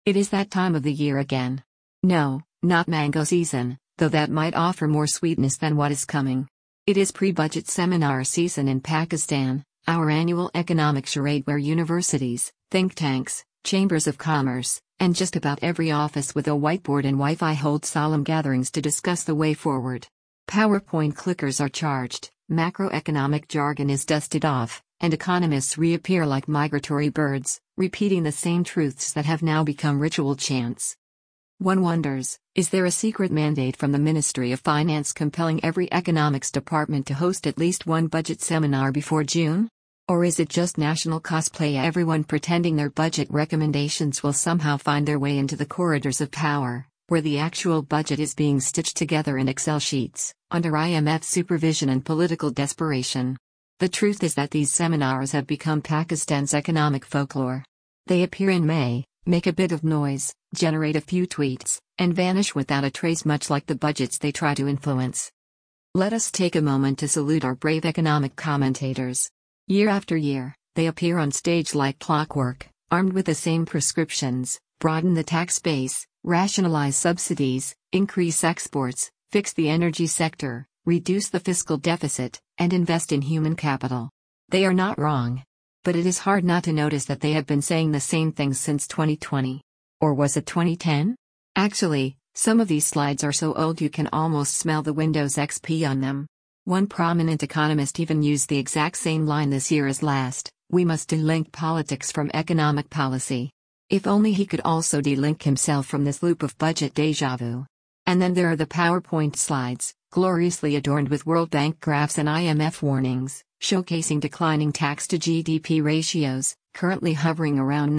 It is that time of the year again. No, not mango season, though that might offer more sweetness than what is coming. It is pre-budget seminar season in Pakistan, our annual economic charade where universities, think tanks, chambers of commerce, and just about every office with a whiteboard and Wi-Fi hold solemn gatherings to discuss the way forward. PowerPoint clickers are charged, macroeconomic jargon is dusted off, and economists reappear like migratory birds, repeating the same truths that have now become ritual chants. One wonders, is there a secret mandate from the Ministry of Finance compelling every economics department to host at least one budget seminar before June? Or is it just national cosplay, everyone pretending their budget recommendations will somehow find their way into the corridors of power, where the actual budget is being stitched together in Excel sheets, under IMF supervision and political desperation? The truth is that these seminars have become Pakistan's economic folklore. They appear in May, make a bit of noise, generate a few tweets, and vanish without a trace, much like the budgets they try to influence. Let us take a moment to salute our brave economic commentators. Year after year, they appear on stage like clockwork, armed with the same prescriptions: broaden the tax base, rationalize subsidies, increase exports, fix the energy sector, reduce the fiscal deficit, and invest in human capital. They are not wrong. But it is hard not to notice that they have been saying the same things since 2020. Or was it 2010? Actually, some of these slides are so old you can almost smell the Windows XP on them. One prominent economist even used the exact same line this year as last: we must delink politics from economic policy. If only he could also delink himself from this loop of budget déjà vu. And then there are the PowerPoint slides, gloriously adorned with World Bank graphs and IMF warnings, showcasing declining tax to GDP ratios, currently hovering around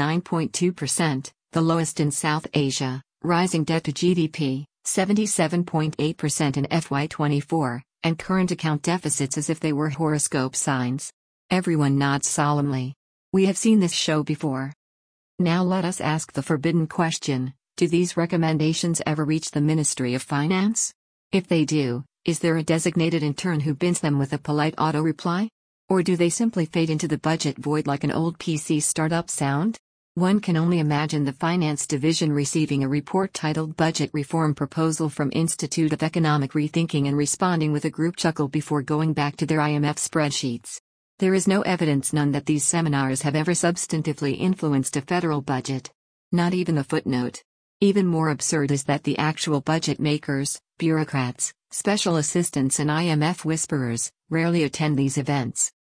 9.2%, the lowest in South Asia, rising debt to GDP, 77.8% in FY24, and current account deficits as if they were horoscope signs. Everyone nods solemnly. We have seen this show before. Now let us ask the forbidden question: do these recommendations ever reach the Ministry of Finance? If they do, is there a designated intern who bins them with a polite auto-reply? Or do they simply fade into the budget void like an old PC startup sound? One can only imagine the Finance Division receiving a report titled Budget Reform Proposal from Institute of Economic Rethinking and responding with a group chuckle before going back to their IMF spreadsheets. There is no evidence, none, that these seminars have ever substantively influenced a federal budget. Not even a footnote. Even more absurd is that the actual budget makers, bureaucrats, special assistants and IMF whisperers, rarely attend these events.